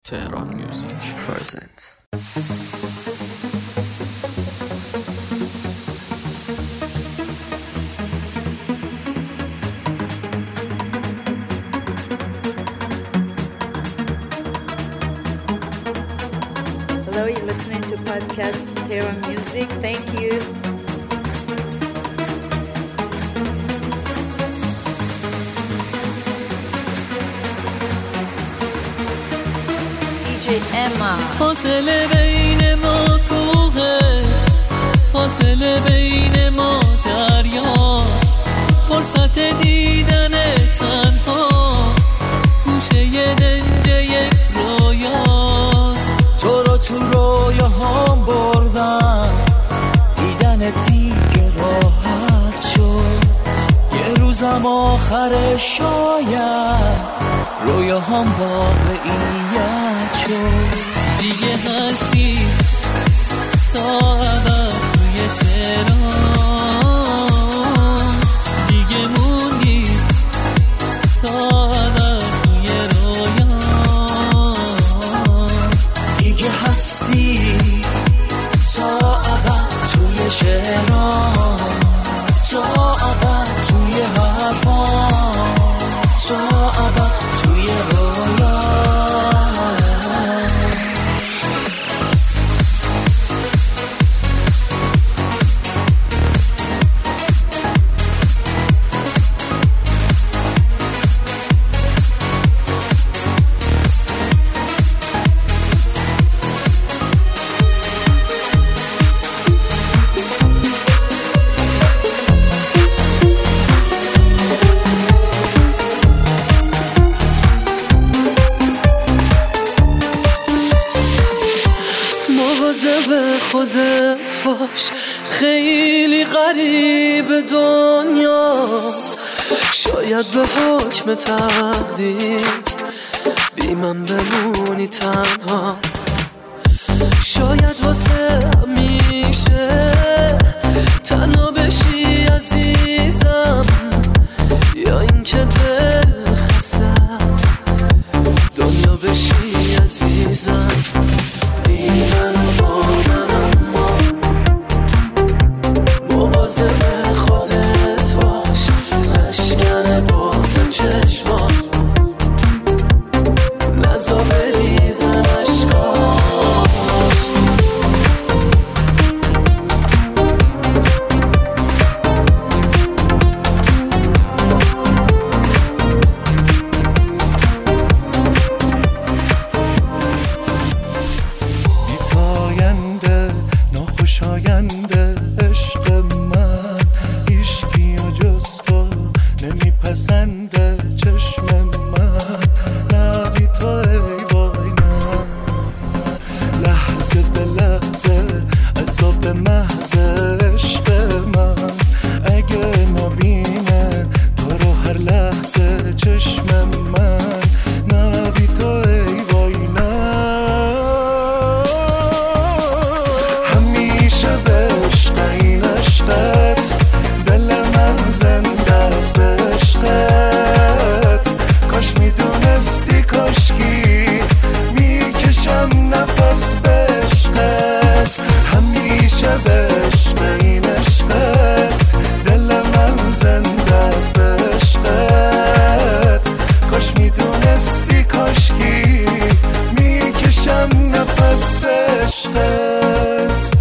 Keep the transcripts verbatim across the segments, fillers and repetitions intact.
Tehran Music presents. Hello, you're listening to podcast Tehran Music. Thank you. دی جی اما. فاصله بین ما کوه، فاصله بین ما دریاست، فرصت دیدن تنها گوشه ی دنج یک رویاست. تو رو تو رویاهام بردم، دیدن دیگه راحت شد. یه روزم آخر شاید رویاهام واقعیت شد. دیگه هستی ساعت توی شعرام، دیگه موندی ساعت توی رویام. دیگه هستی تا ابد توی شعرام، تا ابد توی حرفام، تا ابد توی رویام. مواظب خودت باش، خیلی غریب دنیا. شاید به حکم تقدیر بی من بمونی تنها. شاید واسه همیشه تنها بشی عزیزم، یا اینکه دل خستت دنیا بشی عزیزم. بی من و با من اما مواظب خودت باش، نشکنه بازم چشمان، نزا بریزن اشکاش. بی‌تاینده ناخوشاینده عشق من، هیچکی جز تو نمیپسنده چشم من. نه بی تو ای وای نه، لحظه به لحظه عذاب محض عشق من. اگه نبینه تو رو هر لحظه چشم من، نه بی تو ای وای نه. همیشه به عشق این عشقت، دل من زنده است به عشقت. کاش میدونستی کاشکی میکشم نفس به عشقت. همیشه به عشق این عشقت، دل من زنده است به عشقت. کاش میدونستی کاشکی میکشم نفس به عشقت.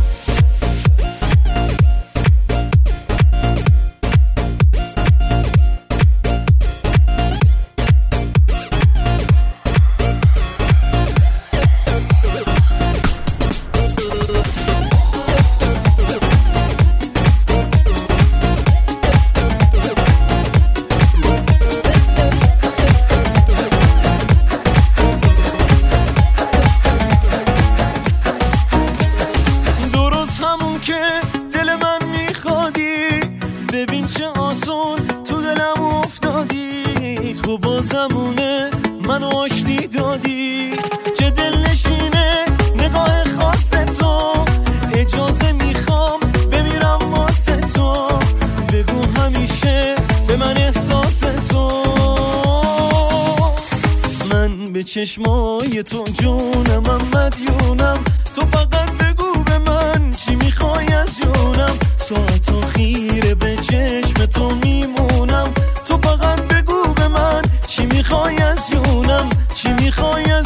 چشمای تو جونم، من مدیونم. تو فقط بگو به من چی میخوای از جونم، ساعتا خیره به چشم تو میمونم. تو فقط بگو به من چی میخوای از جونم، چی میخوای از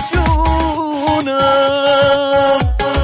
جونم.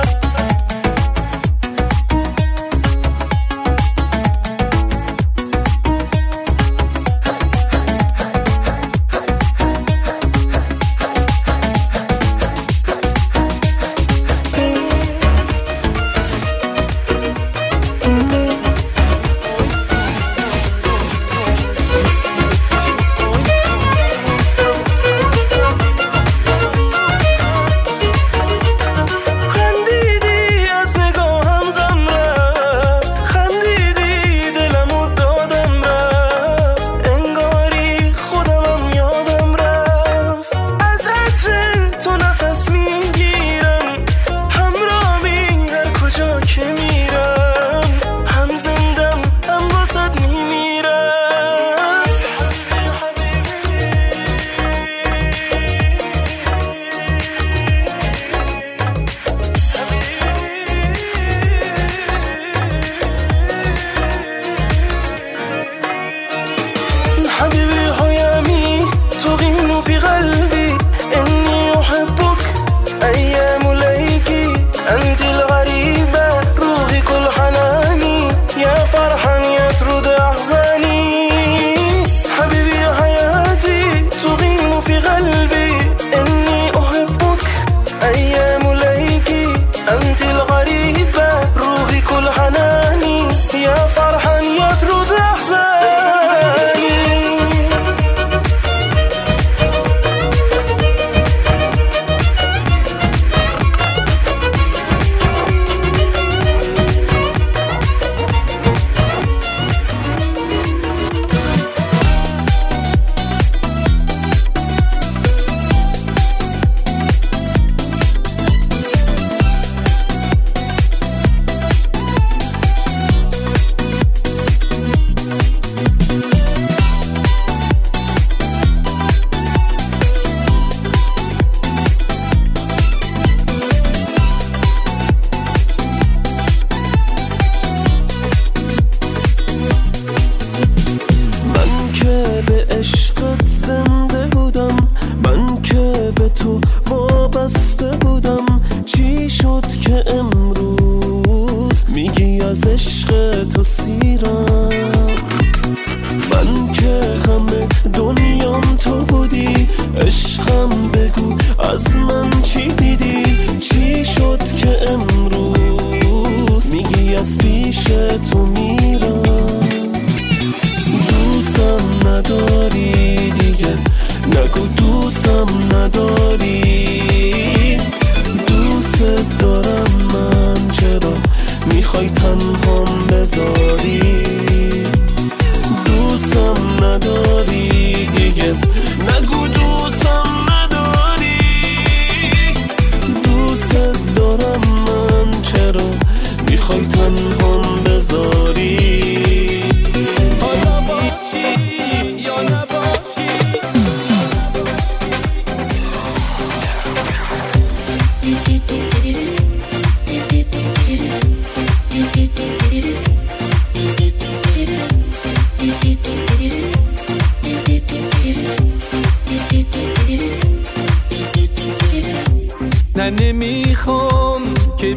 نه نمیخوام که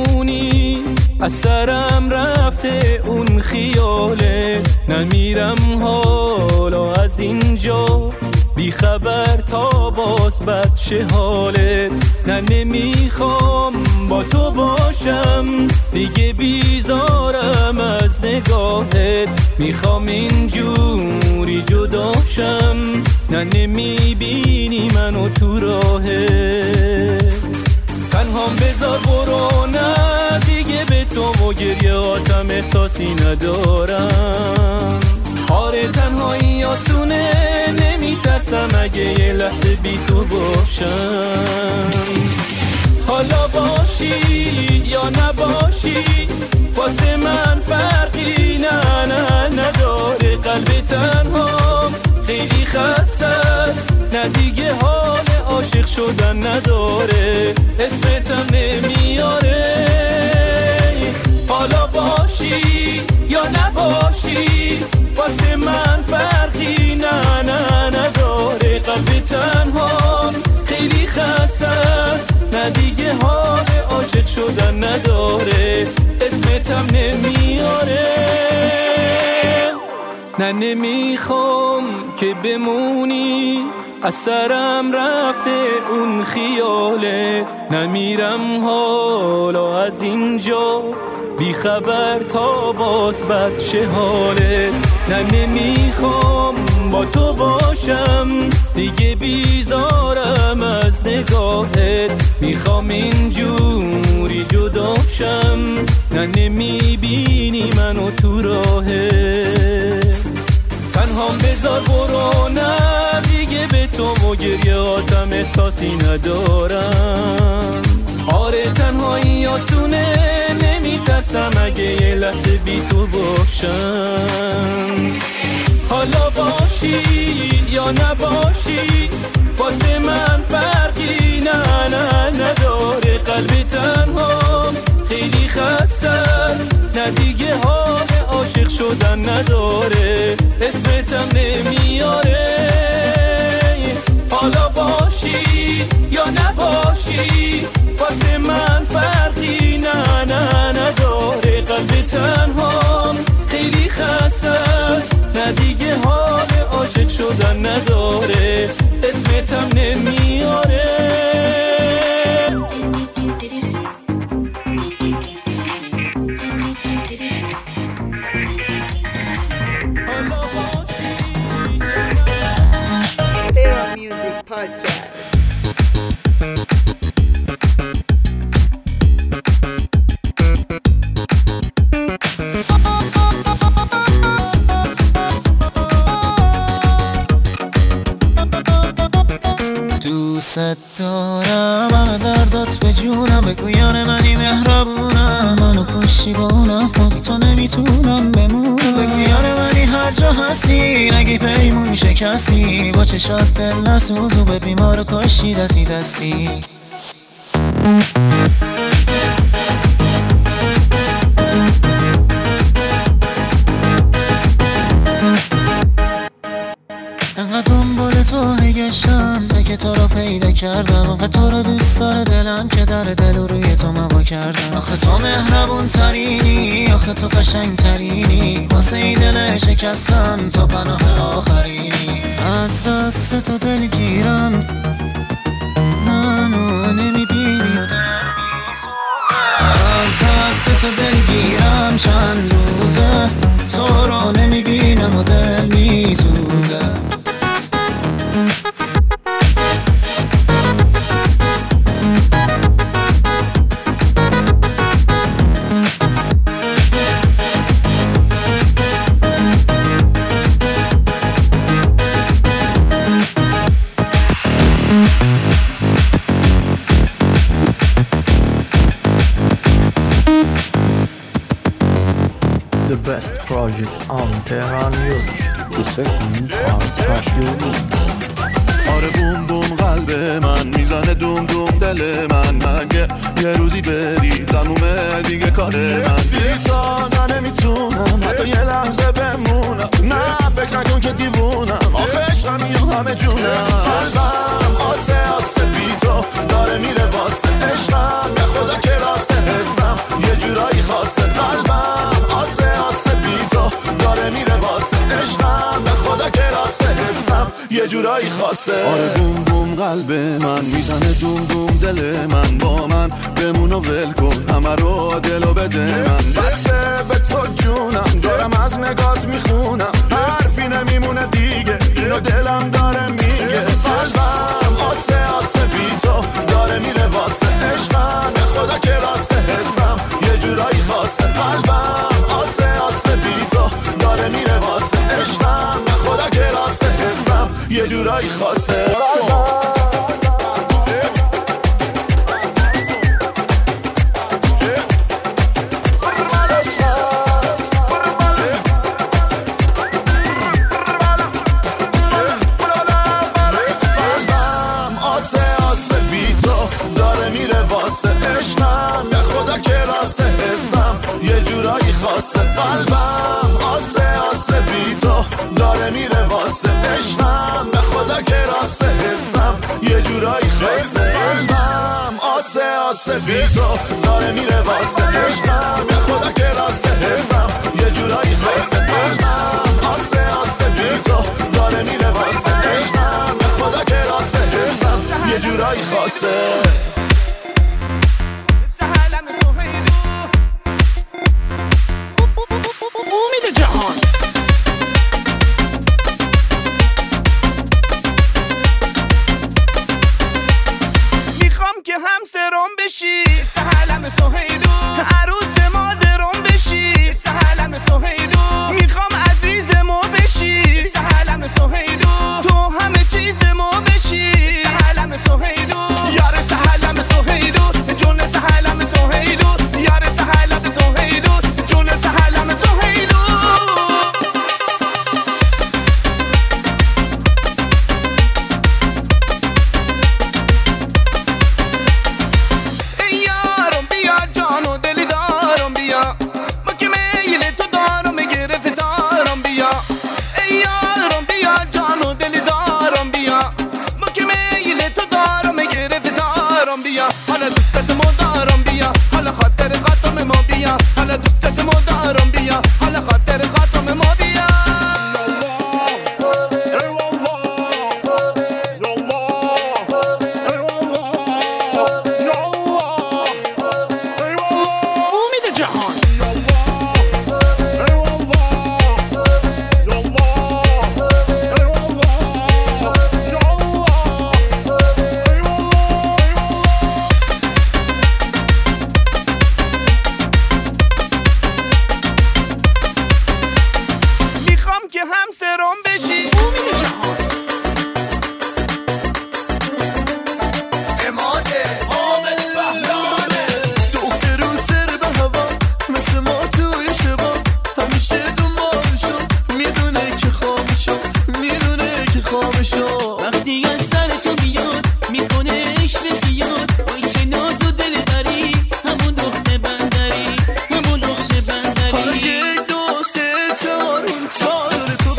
بمونی، از سرم رفته اون خیاله. نمیرم حالا از اینجا بی خبر تا باز بد شه حاله. نه نمیخوام با تو باشم دیگه، بیزارم از نگاهت. میخوام اینجوری جداشم، نه نمیبینی منو تو راهت. تنهام بذار برو، نه دیگه به تو و گریهاتم احساسی ندارم. آره تنهایی آسونه، نمیترسم اگه یه لحظه بی تو باشم. حالا باشی یا نباشی واسه من فرقی نه نه نداره. قلب تنها خیلی خسته است، نه دیگه حال عاشق شد شدن نداره، اسمتم نمیاره. حالا باشی یا نباشی واسه من فرقی نه نه نداره. قلب تنها خیلی خسته است، نه دیگه حال عاشق شدن نداره، اسمتم نمیاره. نه نمیخوام که بمونی، از سرم رفته اون خیاله. نمیرم حالا از اینجا بی خبر تا باز بد چه حاله. نه نمیخوام با تو باشم دیگه، بیزارم از نگاهت. میخوام اینجوری جدا شم، نه نمیبینی منو تو راهت. تنهام بذار برو، نه دیگه به تو و گریه آتم احساسی ندارم. آره تنهایی آسونه، نمیترسم اگه یه لحظه بی تو باشم. حالا باشی یا نباشی واسه من فرقی نه نه نداره. قلب تنها خیلی خسته است، نه دیگه حال عاشق شدن نداره، اسمتم نمیاره. حالا باشی یا نباشی واسه من فرقی نه نه نداره. قلب تنها خیلی خسته است، نه دیگه حال عاشق شدن نداره، اسمتم نمیاره. Terra Music Podcast. دوست دارم، همه دردات به جونم، بگو یار منی مهربونم. منو کشی با اونم، خودی تو نمیتونم بمونم. بگو یار منی هر جا هستی، نگی پیمون شکستی. با چشات دل نسوزو، به بیمارو کشی دستی دستی. انقدر دنبال تو گشتم تا که تو رو پیدا کردم. انقدر تو رو دوست داره دلم که در دل و روی تو موا کردم. آخه تو مهربون ترینی، آخه تو قشنگ ترینی. واسه این دل شکستم تو پناه آخرینی. از دست تو دلگیرم، منو نمیبینی. از دست تو دلگیرم، چند روزه تو رو نمیبینم و دل میسوزه. The best project on Tehran Music. The second part of your mix. آره بوم بوم قلب من میزنه دوم دوم دل من. مگه یه روزی بری تمومه دیگه کار من. بیتا من نمیتونم حتی یه لحظه بمونم. نه فکر نکن که دیوونم، آخه عشقم یا همه جونم. قلبم آسه آسه بیتا داره میره واسه عشقم. به خدا که راسته حسم یه جورایی خاصه. قلبم آسه آسه بیتا داره میره واسه عشقم. به خدا که راسته حسم یه جورایی خاصه. آره بوم بوم قلب من میزنه دوم دوم دل من. با من بمون و ول کن همه رو دلو بده من. بسته به تو جونم، دارم از نگات میخونم. حرفی نمیمونه دیگه، اینو دلم داره میگه. قلبم آسه آسه بیتا داره میره واسه عشقم. به خدا که راسته حسم یه جورایی خاصه. قلبم آسه آسه بیتا داره میره واسه عشقم. به خدا که راسته حسم یه جورایی خاصه. قلبم آسه آسه واسه قلبم آسه آسه بی تو داره میره واسه عشقم به خدا که راست حسم یه جورایی خسته قلبم آسه آسه بی تو داره میره واسه عشقم به خدا که راست حسم یه جورایی خسته قلبم آسه آسه بی تو داره میره واسه عشقم به خدا که راست حسم یه جورایی خاصه همسرم بشی سهلم سهیلو عروس مادرم بشی سهلم سهیلو میخوام عزیز ما بشی سهلم سهیلو تو همه چیز ما بشی سهلم سهیلو یار سهلم سهیلو جون سهلم سهیلو یار سهلم سهیلو جون سهلم سهیلو حالا دوستت مدارم بیا حالا خاطر خاتم ما بیا حالا دوستت مدارم بیا حالا خاطر خاتم ما بیا امید جهان که همسرم بشی امید جهان اماده آمد بهرانه دختر رو سر به هوا مثل ما توی شبا همیشه دنبالشو میدونه که خامشو میدونه که خامشو وقتی از سر تو بیاد میکنه عشق زیاد وای چه ناز و دل داری همون دختر بندری همون دختر بندری حالا یک دو سه چهار اون چهار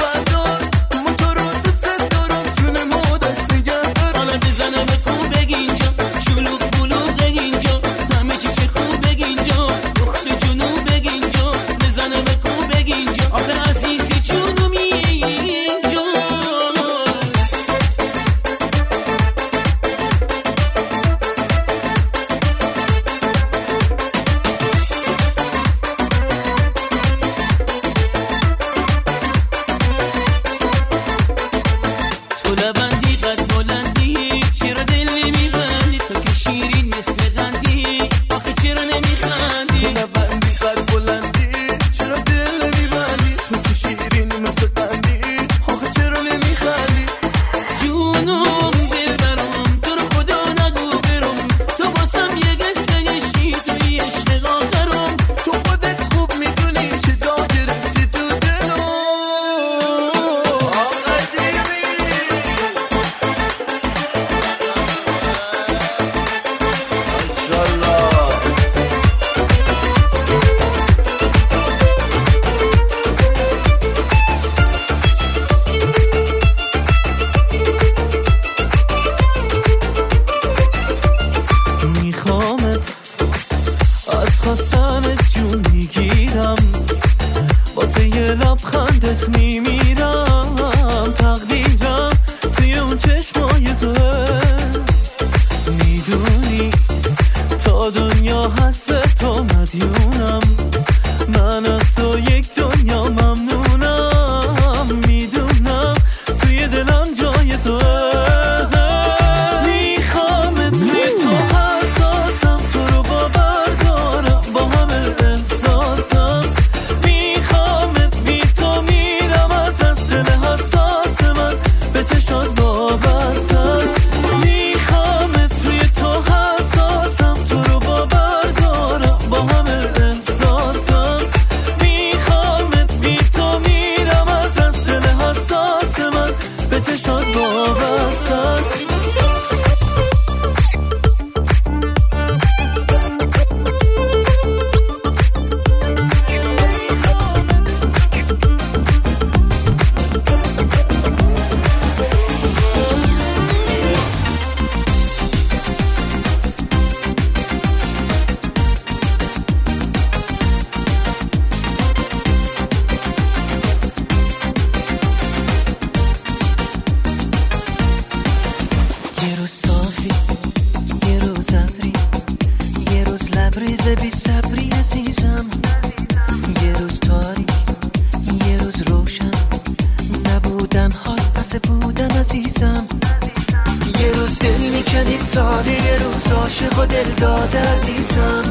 واسه یه لبخندت میمیرم تقدیرم توی اون چشمای توه میدونی تا دنیا هست به تو مدیونم من از تو یک دنیا ممنونم میدونم توی دلم جای توه میخوامت توی تو حساسم تو رو باور دارم با همه احساسم میخوامت بی تو میرم از دست دل حساس من به چشات وابسته است میخوامت توی تو حساسم تو رو باور دارم با همه احساسم لبریز بی صبری عزیزم، یه روز تاریک یه روز روشن، نبودن حال پس بودن عزیزم. یه روز دل میکنی ساده، یه روز عاشق و دل داده عزیزم.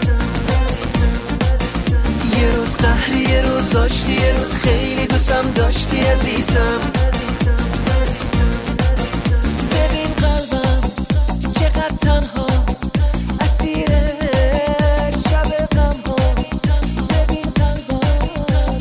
یه روز قهری یه روز داشتی، یه روز خیلی دوستم داشتی عزیزم. ببین قلبم چقدر تنهاست، اسیر شب غم ها. ببین قلبم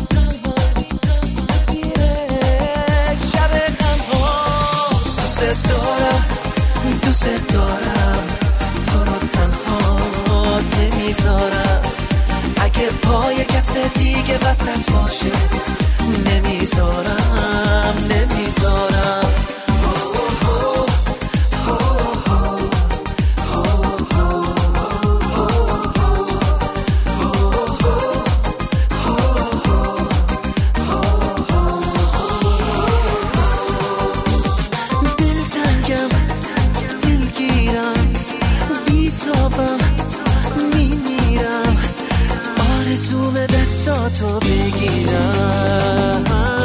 اسیر شب غم هاست. دوست دارم دوست دارم تو رو تنها نمیذارم، اگه پای کس دیگه وسط باشه نمیذارم نمیذارم. دلتنگم دلگیرم بیتابم میمیرم، آرزوم دستاتو بگیرم.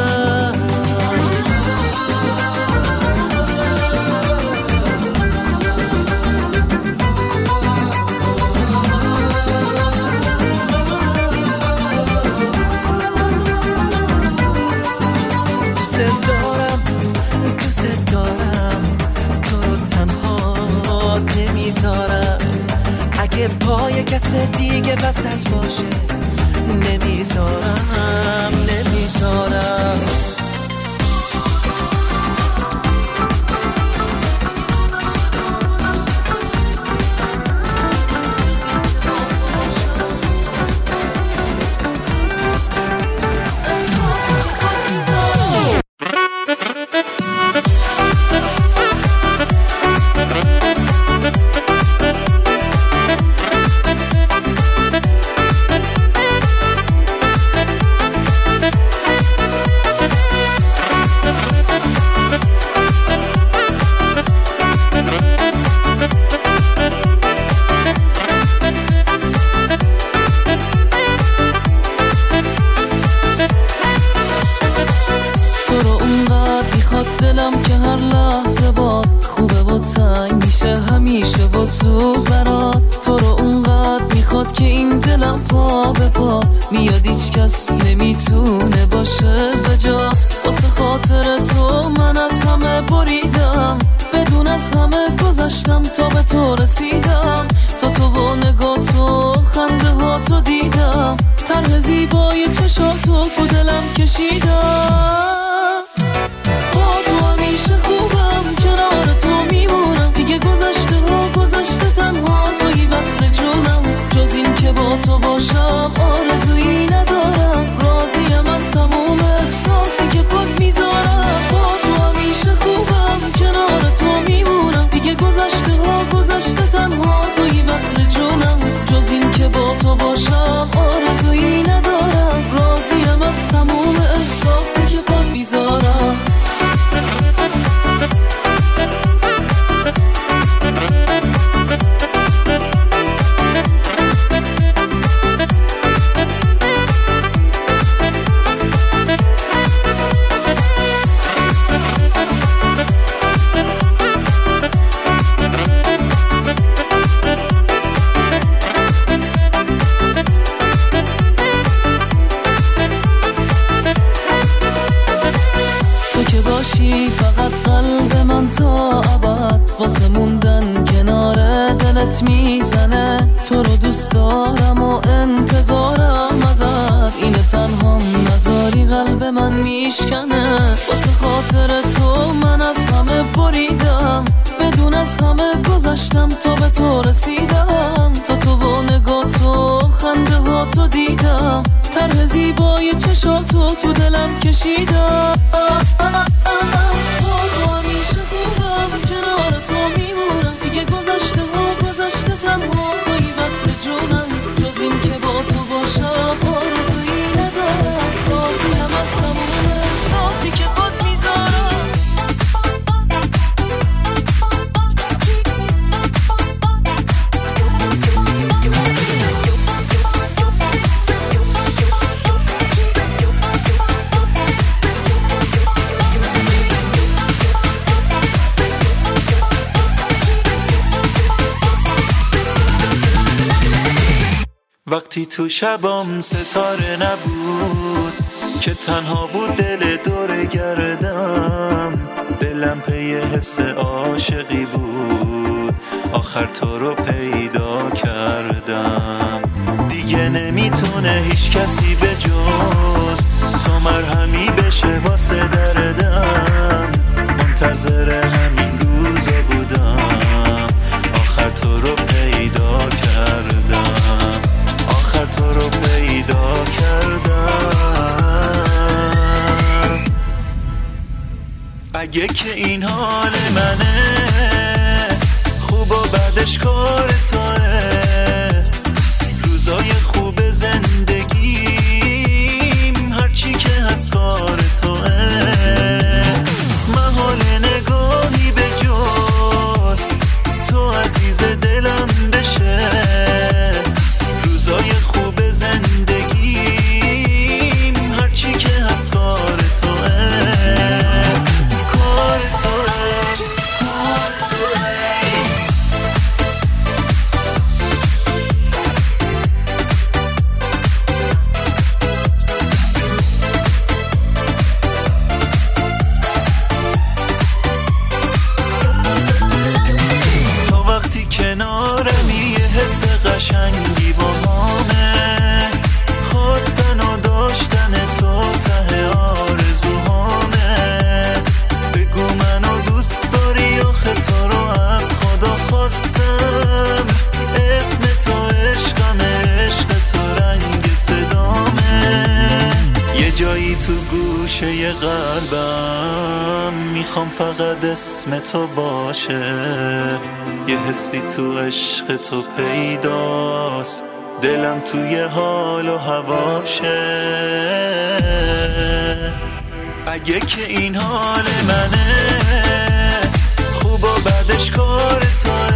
دوست دارم دوست دارم تو رو تنها نمیذارم، اگه پای کس دیگه وسط باشه نمیذارم نمیذارم. دلم که هر لحظه باد خوبه و تنگ میشه همیشه و زود برات. تو رو اونقدر میخواد که این دلم پا به پات میاد، هیچ کس نمیتونه باشه به جات. واسه خاطر تو من از همه بریدم، بدون از همه گذشتم تا به تو رسیدم. تا تو و نگاه تو خنده ها تو دیدم، طرح زیبای چشاتو تو دلم کشیدم. همیشه خوبم کنار تو میمونم، دیگه گذشته ها گذشته تنها توی وصل جونم. جز این که با تو باشم آرزویی ندارم، راضیم از تموم احساسی که پاک میذارم. با تو همیشه خوبم کنار تو میمونم، دیگه گذشته ها گذشته تنها توی وصل جونم. جز این که با تو باشم آرزویی ندارم، راضیم از تموم احساسی که پاک میذارم. فقط قلب من تا ابد واسه موندن کنار دلت میزنه. تو رو دوست دارم و انتظارم ازت، اینه تنها نذاری قلب من میشکنه. واسه خاطر تو من از همه بریدم، بدون از همه گذشتم تا به تو رسیدم. تا تو و نگاه تو خنده ها تو دیدم، طرح زیبای چشاتو تو دلم کشیدم. تو همیشه خوبم کنار تو میمونم، دیگه گذشته ها گذشته تنها توی وصل جونم. جز این که با تو باشم آرزویی ندارم، راضیم از تموم احساسی که خود میذارم. وقتی تو شبام ستاره نبود که تنها بود دل دور گردم، دلم پی حس عاشقی بود، آخر تو رو پیدا کردم. دیگه نمیتونه هیچ کسی به جز تو مرهمی بشه واسه دردم، منتظر همین روزا بودم، آخر تو رو پیدا کردم، آخر تو رو پیدا کردم. اگه که این حال منه، خوب و بعدش کار توه، روزای خوب زندگیم هرچی که هست کار توه، محال نگاهی به جز تو عزیز دلم بشه، روزای خوب زندگیم هرچی که هست کار توه، کار توه، کار توه. کنارمی یه حس قشنگی با همه، خواستن و داشتن تو ته آرزوهامه، بگو منو دوست داری آخه تو رو از خدا خواستم، اسم تو عشقمه، عشق تو رنگ صدامه، یه جایی تو گوشه قلبم میخوام فقط اسم تو باشه، یه حسی تو عشق تو پیداست، دلم توی حال و هواشه. اگه که این حال منه، خوب و بعدش کار توه،